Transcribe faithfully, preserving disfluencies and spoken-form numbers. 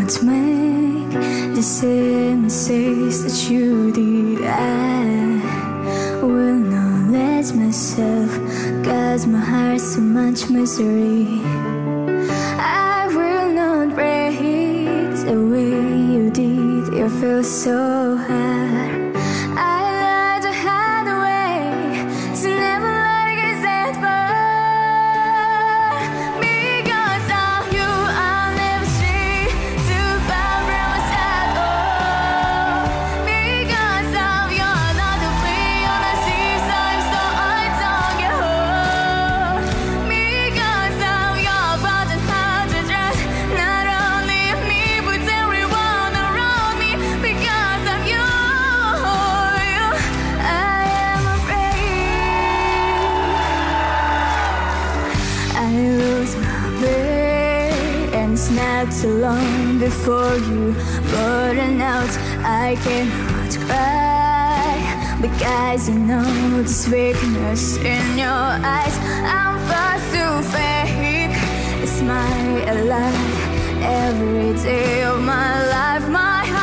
not make the same mistakes that you did. I will not let myself cause my heart so much misery. I will not break the way you did. You feel so hard. I learned the hard way, so never let it get that far. Because of you, I'll never stray too far from my side. Oh, because of you, I'm not the way on the seaside, so I don't get home. Because of you, I've found it hard to trust not only me but everyone around me. Because of you, you, I am afraid I lose my way, and it's not too long before you burn out. I cannot cry because I know this weakness in your eyes. I'm fast to fake. It's my life every day of my life. My